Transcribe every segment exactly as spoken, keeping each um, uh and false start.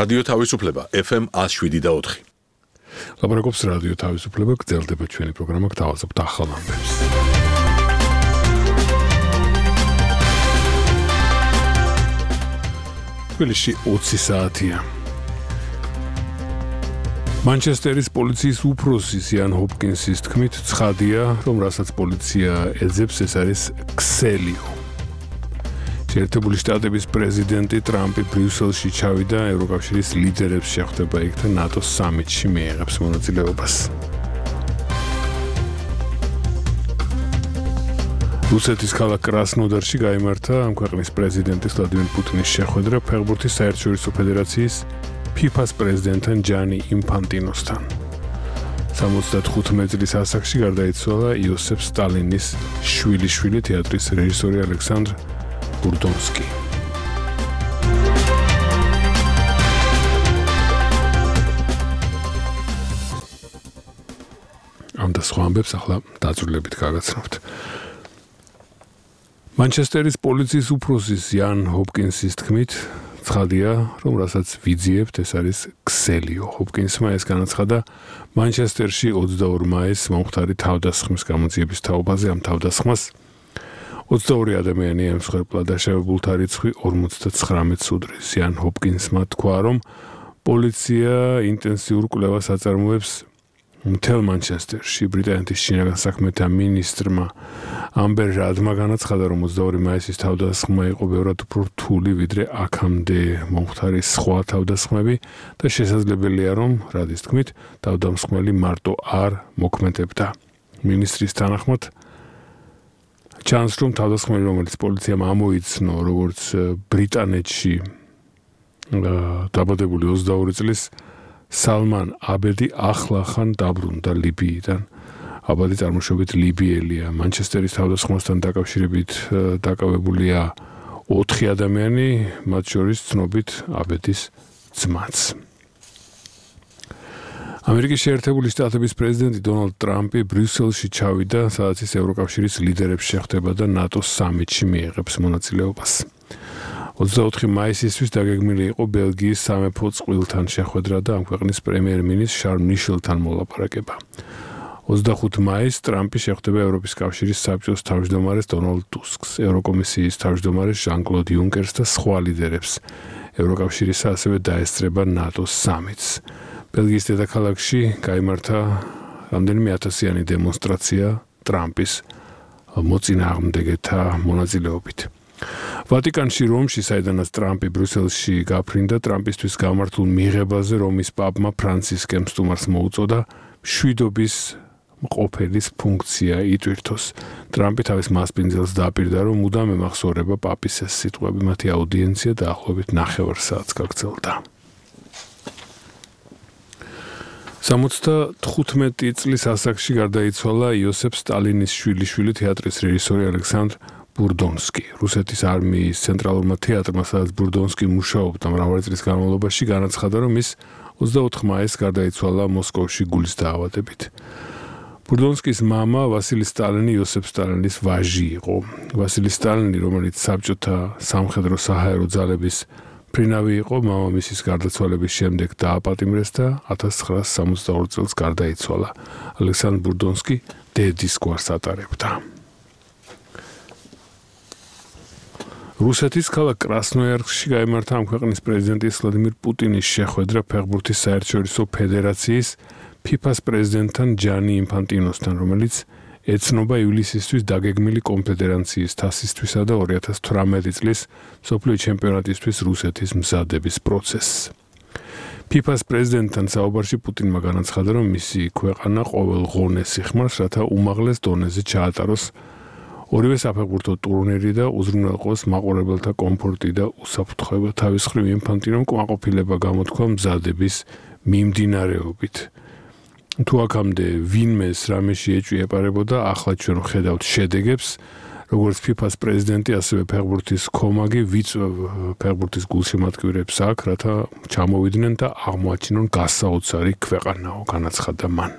რადიო თავისუფლება ეფ ემ one oh seven და four. ლაპარაკობს რადიო თავისუფლება, გრძელდება ჩვენი პროგრამა, გთავაზობთ ახალ ამბებს. თბილისში ოცი საათია. მანჩესტერის პოლიციის უფროსის იან ჰოპკინსის თქმით, ცხადია, რომ რასაც პოლიცია ეძებს, ეს არის ქსელიო. შეერთებული შტატების პრეზიდენტი ტრამპი ბრიუსელში ჩავიდა, ევროკავშირის ლიდერებს შეხვდება იქ და ნატოს სამიტში მიიღებს მონაწილეობას. რუსეთის ქალაქ კრასნოდარში გაიმართა ამ ქვეყნის პრეზიდენტის ვლადიმერ პუტინის შეხვედრა ფეხბურთის საერთაშორისო ფედერაციის ფიფას პრეზიდენტთან ჯანი ინფანტინოსთან. სამოცდათხუთმეტი წლის ასაკში გარდაიცვალა იოსებ სტალინის შვილიშვილი თეატრის რეჟისორი ალექსანდრ ბურდონსკი. ამ და სხვა ამბებს ახლა დაწვრილებით გაგაცნობთ. მანჩესტერის პოლიციის უფროსის იან ჰოპკინსის თქმით, ცხადია, რომ რასაც ვიძიებთ, ეს არის ქსელიო. ჰოპკინსმა ეს განაცხადა მანჩესტერში ოცდაორ მაისს მომხდარი თავდასხმის გამოძიების თაობაზე. ამ თავდასხმას ოცდაორი ადამიანი ემსხვერპლა და შევებულთა რიცხვი ორმოცდათხრამეტს უდრის. იან ჰოპკინსმა თქვა, რომ პოლიცია ინტენსიურ კვლევას აწარმოებს მთელ მანჩესტერში. ბრიტანეთის შინაგან საქმეთა მინისტრმა ამბერ რადმა განაცხადა, რომ ოცდაორი მაისის თავდასხმა იყო ბევრად უფრო რთული, ვიდრე აქამდე მომხდარი სხვა თავდასხმები და შესაძლებელია, რომ რადის თქმით, თავდამსხმელი მარტო არ მოქმედებდა. მინისტრის თანახმად ჩანს, რომ თავდასხმელი, რომელიც პოლიციამ ამოიცნო, როგორც ბრიტანეთში დაბადებული ოცდაორი წლის სალმან აბედი ახლახან დაბრუნდა ლიბიიდან. აბედი წარმოშობით ლიბიელია. მანჩესტერის თავდასხმასთან დაკავშირებით დაკავებულია ოთხი ადამიანი, მათ შორის ცნობით აბედის ძმაც. ამერიკის შეერთებული შტატების პრეზიდენტი დონალდ ტრამპი ბრიუსელში ჩავიდა, სადაც ის ევროკავშირის ლიდერებს შეხვდება და ნატოს სამიტში მიიღებს მონაწილეობას. ოცდაოთხი მაისისთვის დაგეგმილი იყო ბელგიის სამეფო წყვილთან შეხვედრა და ამ ქვეყნის პრემიერ-მინისტრ შარლ მიშელთან მოლაპარაკება. ოცდახუთი მაისს ტრამპი შეხვდება ევროპის კავშირის საბჭოს თავმჯდომარეს დონალდ ტუსკს, ევროკომისიის თავმჯდომარეს ჟან-კლოდ იუნკერს და სხვა ლიდერებს. ევროკავშირისა ასევე დაესწრება ნატოს სამიტს. ბელგიის დედაქალაქში გაიმართა რამდენიმე ათასიანი დემონსტრაცია ტრამპის მოწინააღმდეგეთა მონაწილეობით. ვატიკანში რომში, საიდანაც ტრამპი ბრიუსელში გაფრინდა, ტრამპისთვის გამართულ მიღებაზე რომის პაპმა ფრანცისკემ სტუმარს მოუწოდა მშვიდობის მყოფელის ფუნქცია იტვირთოს. ტრამპი თავის მასპინძელს დააპირდა, რომ მუდამ ემახსოვრება პაპის ეს სიტყვები. მათი აუდიენცია დაახლოებით ნახევარ საათს გაგრძელდა. სამოცდათხუთმეტი წლის ასაკში გარდაიცვალა იოსებ სტალინის შვილიშვილი თეატრის რეჟისორი ალექსანდრ ბურდონსკი. რუსეთის არმიის ცენტრალურმა თეატრმა, სადაც ბურდონსკი მუშაობდა მრავალი წლის განმავლობაში, განაცხადა, რომ ის ოცდაოთხ მაისს გარდაიცვალა მოსკოვში გულის დაავადებით. ბურდონსკის მამა ვასილი სტალინი იოსებ სტალინის ვაჟი იყო. ვასილი სტალინი, რომელიც საბჭოთა სამხედრო საჰაერო ძალების ფრინავი იყო, მამამისის გარდაცვალების შემდეგ დააპატიმრეს და ათას ცხრაასი სამოცდაორი წელს გარდაიცვალა. ალექსანდრ ბურდონსკი დედის გვარს ატარებდა. რუსეთის ქალაქ კრასნოიარსკში გაიმართა ამ ქვეყნის პრეზიდენტის ვლადიმერ პუტინის შეხვედრა ფეხბურთის საერთაშორისო ფედერაციის ფიფას პრეზიდენტთან ჯანი ინფანტინოსთან, რომელიც ეცნობა ივლისისთვის დაგეგმილი კონფედერაციის თასისთვისა და ორი ათას თვრამეტი წლის მსოფლიო ჩემპიონატისთვის რუსეთის მზადების პროცესს. ფიფას პრეზიდენტთან საუბარში პუტინმა განაცხადა, რომ მისი ქვეყანა ყოველ ღონეს იხმარს, რათა უმაღლეს დონეზე ჩაატაროს ორივე საფეხბურთო ტურნირი და უზრუნველყოს მაყურებელთა კომფორტი და უსაფრთხოება. თავის მხრივ ინფანტინომ კმაყოფილება გამოთქვა მზადების მიმდინარეობით. თუ აქამდე ვინმეს რამეში ეჭვი ეპარებოდა, ახლა ჩვენ ვხედავთ შედეგებს, როგორც ფიფას პრეზიდენტი, ასევე ფეხბურთის კომაგი ვიწვევ ფეხბურთის გულშემატკივრებს აქ, რათა ჩამოვიდნენ და აღმოაჩინონ გასაოცარი ქვეყანაო, განაცხადა მან.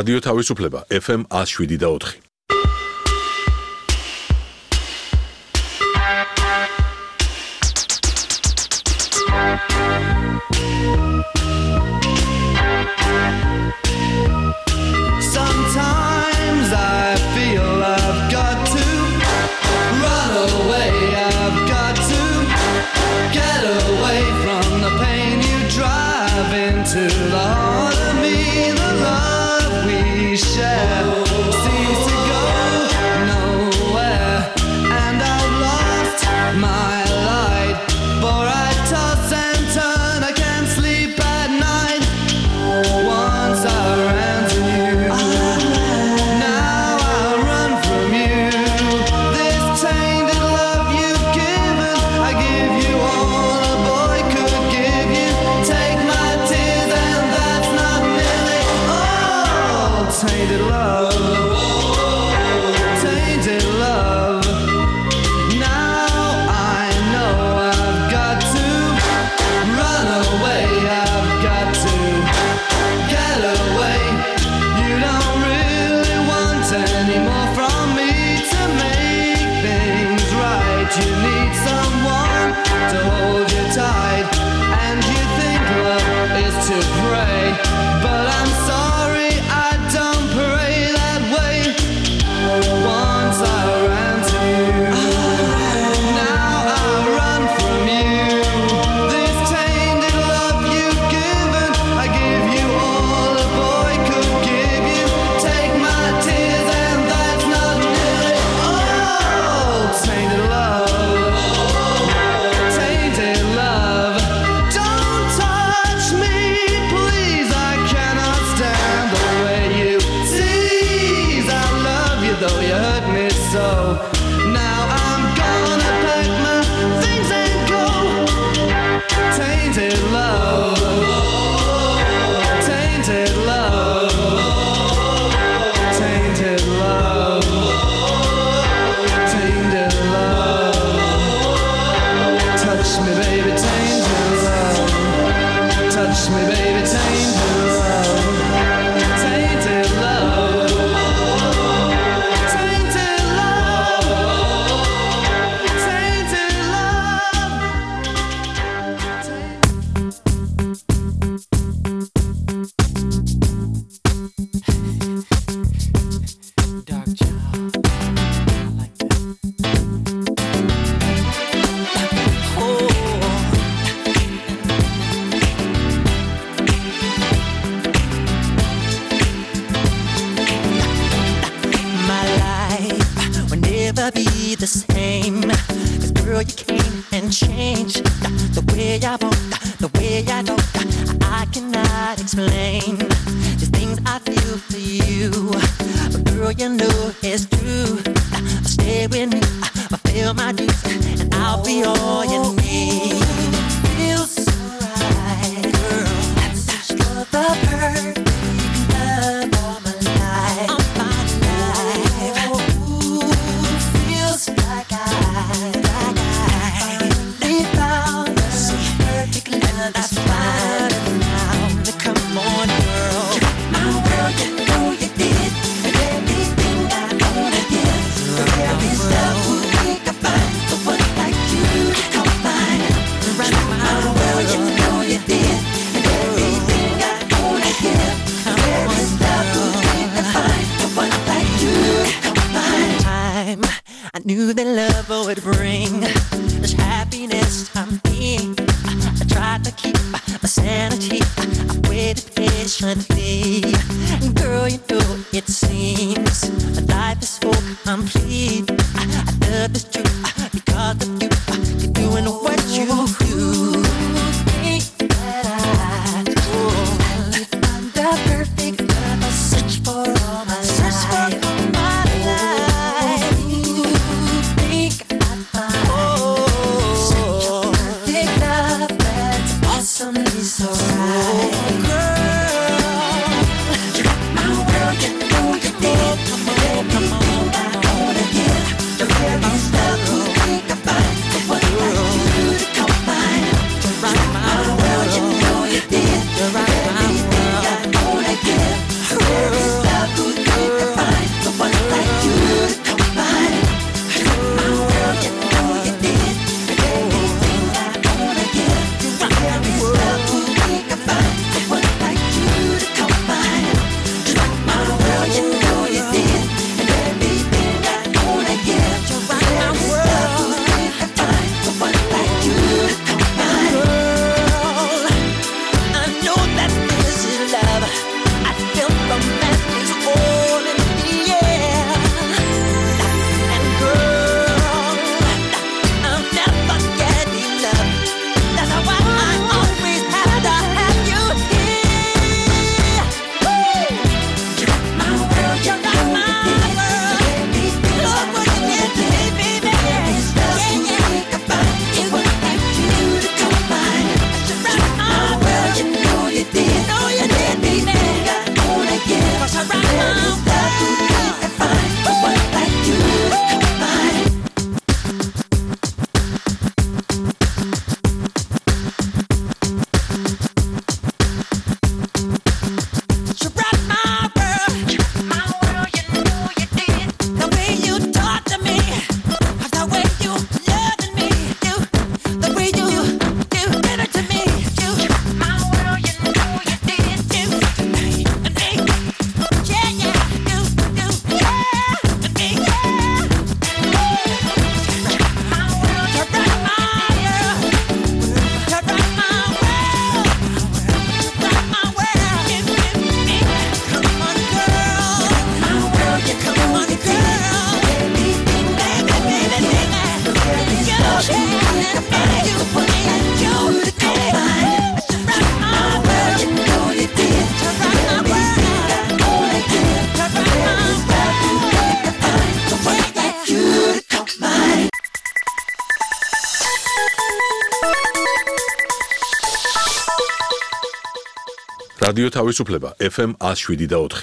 რადიო თავისუფლება F M one oh seven და four. Sometimes I feel I've got to run away, I've got to get away from the pain you drive into the heart of me. The love we share seems to go nowhere, and I've lost my light, for I toss and turn, I can't sleep at night. Once I ran to you, now I run from you. This tainted love you've given, I give you all a boy could give you. Take my tears and that's not nearly all. Tainted love, tainted love. Now I know I've got to run away, I've got to get away. You don't really want any more from me to make things right. You need someone to hold you tight, and you think love is to pray, but I'm sorry, I don't pray that way. Once I ran to you, now I run from you. This tainted love you've given, I give you all a boy could give you. Take my tears and that's not nearly all. Tainted love, tainted love. Don't touch me, please, I cannot stand the way you tease. I love you though you hurt me so. Now I'm gonna pack my things and go. Tainted love, tainted love, tainted love, tainted love. Touch me, baby, tainted love. Touch me, baby, tainted love. Tainted love, tainted the same. Cause girl, you came and changed the way I want, the way I don't. I cannot explain these things I feel for you. But girl, you know it's true. Stay with me, fulfill my dues, and I'll be all you need. Feels so right, girl. That's just the perfect love all my life. All my life. Ooh, feels like I, like I finally found the perfect love. That's fine now. Come on, girl. You got my world, you know you did, and everything I wanna give. The very stuff we can find, the one like you come find. Right my world, you know you did, and everything I wanna give. The very stuff we can find, the one like you come find. Time I knew that love would bring this happiness I'm in. I tried to keep my sanity. I waited patiently. Girl, you know it seems life is so complete. I, I love this truth because of you. You're doing what you do. Think that I do. I find the perfect love. I search for all my life. Search for all my life. You think I find such a perfect love that's awesomely so right. Come on, come on, I wanna give the very stuff რადიო თავისუფლება ეფ ემ one oh seven და four.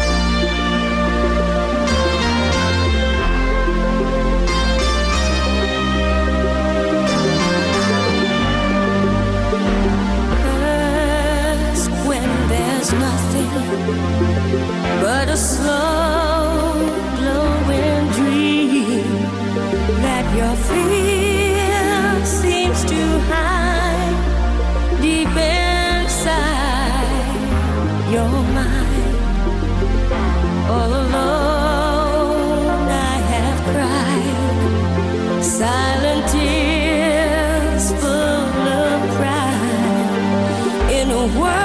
Nothing but a slow glowing dream that your fear seems to hide deep inside your mind. All alone I have cried silent tears full of pride in a world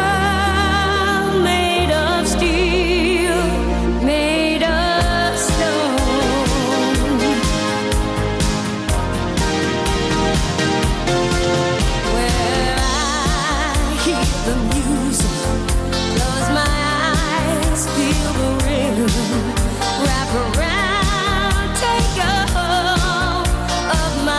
wrap around, take a hold of my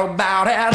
about it.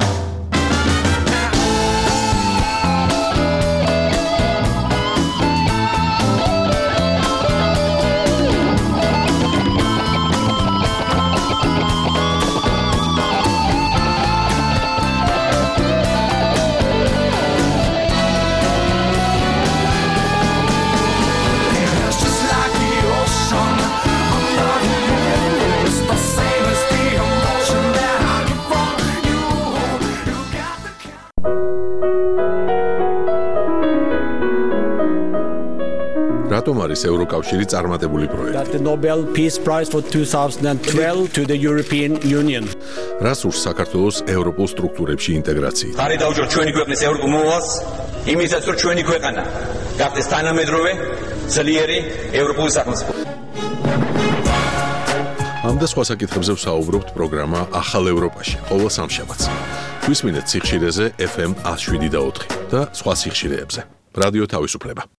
რატომ არის ევროკავშირი წარმატებული პროექტი? The Nobel Peace Prize for twenty twelve to the European Union. რას ურს საქართველოს ევროპულ სტრუქტურებში ინტეგრაციით? ხარი დავჯეროთ ჩვენი ქვეყნის ევროპულ მოვალს, იმისაც რომ ჩვენი ქვეყანა გახდეს თანამედროვე, ძლიერი ევროპული სახელმწიფო. ამ და სხვა საკითხებზე ვსაუბრობთ პროგრამა ახალ ევროპაში, ყოველ სამშაბათს. გვისმინეთ სიხშირეზე F M one oh seven და ოთხი და სხვა სიხშირეებზე. რადიო თავისუფლება.